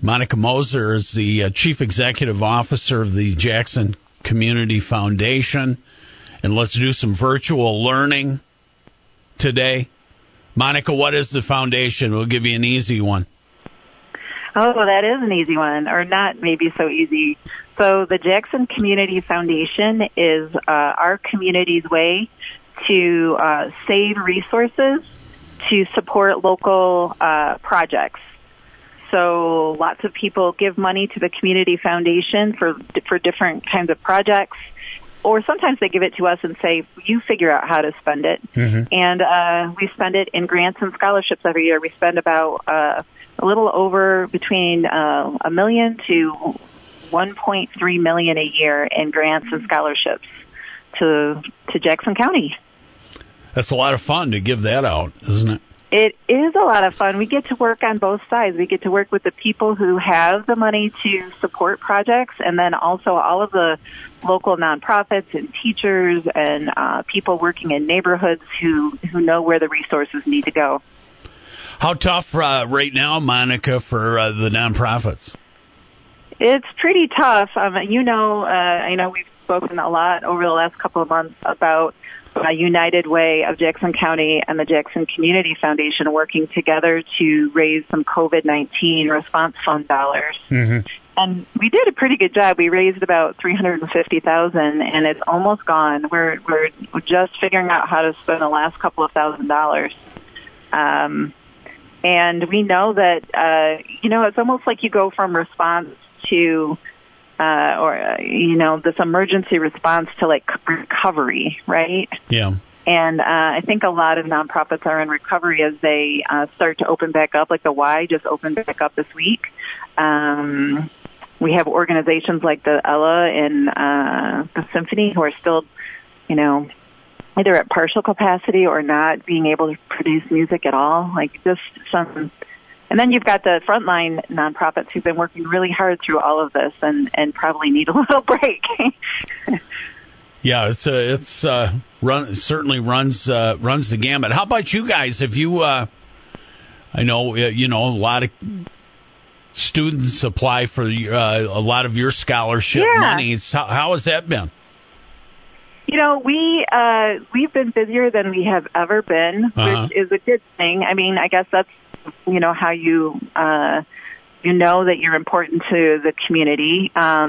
Monica Moser is the Chief Executive Officer of the Jackson Community Foundation. And let's do some virtual learning today. Monica, what is the foundation? We'll give you an easy one. Oh, that is an easy one, or not maybe so easy. So the Jackson Community Foundation is our community's way to save resources to support local projects. So lots of people give money to the Community Foundation for different kinds of projects, or sometimes they give it to us and say, you figure out how to spend it. Mm-hmm. And we spend it in grants and scholarships every year. We spend about a little over between $1 million to $1.3 million a year in grants and scholarships to Jackson County. That's a lot of fun to give that out, isn't it? It is a lot of fun. We get to work on both sides. We get to work with the people who have the money to support projects, and then also all of the local nonprofits and teachers and people working in neighborhoods who know where the resources need to go. How tough right now, Monica, for the nonprofits? It's pretty tough. I know we've spoken a lot over the last couple of months about United Way of Jackson County and the Jackson Community Foundation working together to raise some COVID-19 response fund dollars. Mm-hmm. And we did a pretty good job. We raised about $350,000, and it's almost gone. We're just figuring out how to spend the last couple of $1,000s. And we know that, it's almost like you go from response to this emergency response to like recovery, right? Yeah. And I think a lot of nonprofits are in recovery as they start to open back up. Like the Y just opened back up this week. We have organizations like the Ella and the Symphony who are still, either at partial capacity or not being able to produce music at all. Like just some. And then you've got the frontline nonprofits who've been working really hard through all of this and probably need a little break. Yeah, certainly runs the gamut. How about you guys? Have you? I know a lot of students apply for a lot of your scholarship monies. How has that been? We've been busier than we have ever been, which is a good thing. I mean, I guess that's how you know that you're important to the community.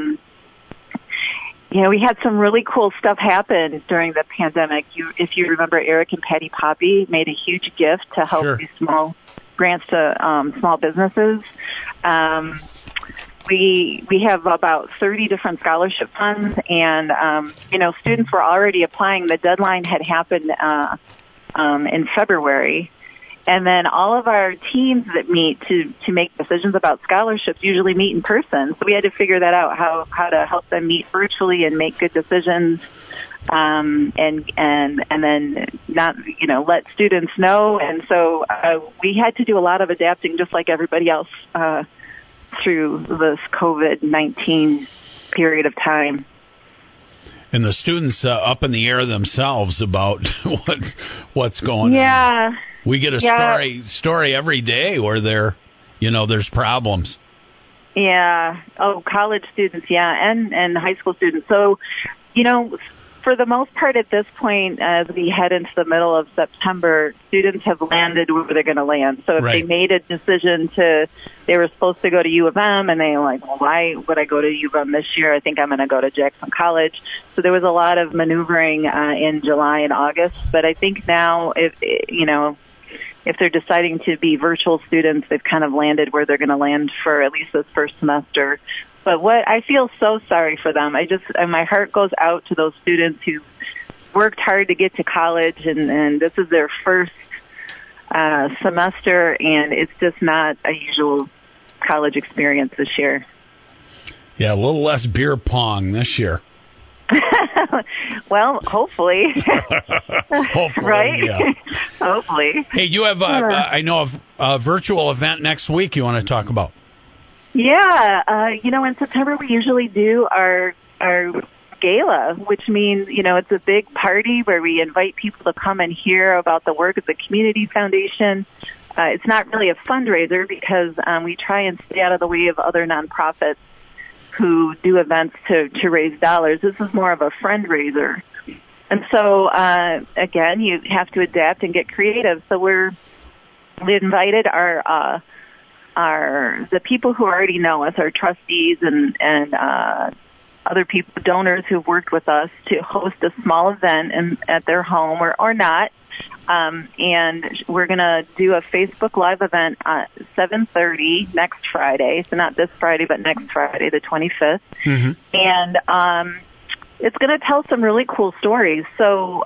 We had some really cool stuff happen during the pandemic. If you remember, Eric and Patty Poppy made a huge gift to help these small grants to small businesses. We have about 30 different scholarship funds, and students were already applying. The deadline had happened in February. And then all of our teams that meet to make decisions about scholarships usually meet in person. So we had to figure that out, how to help them meet virtually and make good decisions, and then not, let students know. And so we had to do a lot of adapting just like everybody else through this COVID-19 period of time. And the students up in the air themselves about what's going on. We get a story every day where there's problems. Yeah. Oh, college students, and high school students. So, for the most part at this point, as we head into the middle of September, students have landed where they're going to land. So if they made a decision they were supposed to go to U of M, and they were like, well, why would I go to U of M this year? I think I'm going to go to Jackson College. So there was a lot of maneuvering in July and August. But I think now, if they're deciding to be virtual students, they've kind of landed where they're going to land for at least this first semester. But I feel so sorry for them. My heart goes out to those students who worked hard to get to college, and this is their first semester, and it's just not a usual college experience this year. Yeah, a little less beer pong this year. Well, hopefully. Hopefully, right? Yeah. Hopefully. Hey, you have, I know, a virtual event next week you want to talk about. Yeah. In September we usually do our gala, which means, it's a big party where we invite people to come and hear about the work of the Community Foundation. it's not really a fundraiser because we try and stay out of the way of other nonprofits who do events to raise dollars. This is more of a fundraiser. And so, again, you have to adapt and get creative. So we invited the people who already know us, our trustees and other people, donors who've worked with us, to host a small event at their home or not. And we're going to do a Facebook Live event at 7:30 next Friday. So not this Friday, but next Friday, the 25th. Mm-hmm. And it's going to tell some really cool stories. So,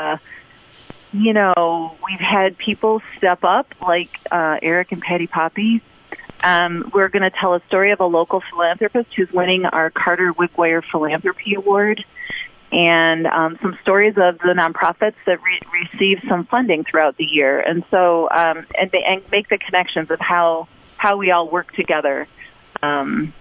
we've had people step up, like Eric and Patty Poppy. We're going to tell a story of a local philanthropist who's winning our Carter Wigwire Philanthropy Award, and some stories of the nonprofits that receive some funding throughout the year, and so and make the connections of how we all work together. I'm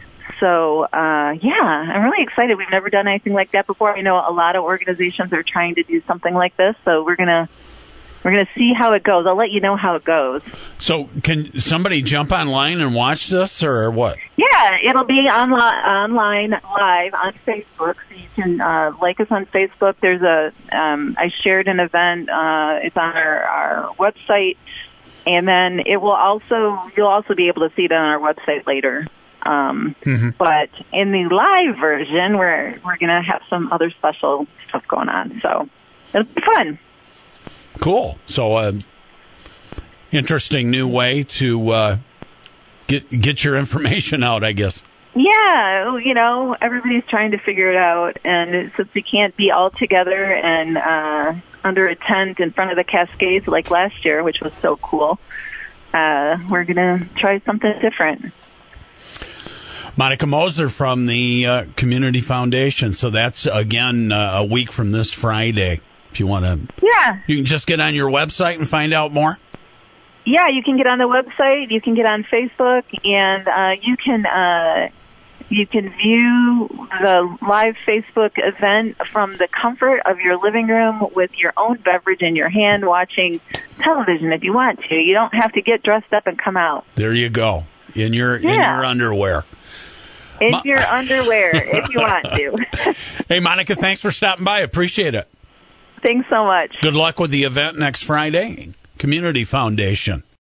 really excited. We've never done anything like that before. I know a lot of organizations are trying to do something like this, so we're gonna see how it goes. I'll let you know how it goes. So can somebody jump online and watch this, or what? Yeah, it'll be online live on Facebook. So you can like us on Facebook. There's I shared an event. It's on our website, and then you'll also be able to see it on our website later. But in the live version, we're going to have some other special stuff going on. So it'll be fun. Cool. So, interesting new way to get your information out, I guess. Yeah, everybody's trying to figure it out, and since we can't be all together and under a tent in front of the Cascades like last year, which was so cool, we're going to try something different. Monica Moser from the Community Foundation. So that's, again, a week from this Friday. If you want to, you can just get on your website and find out more. Yeah, you can get on the website. You can get on Facebook, and you can view the live Facebook event from the comfort of your living room with your own beverage in your hand, watching television if you want to. You don't have to get dressed up and come out. There you go, in your underwear. In your underwear, if you want to. Hey, Monica, thanks for stopping by. Appreciate it. Thanks so much. Good luck with the event next Friday. Community Foundation.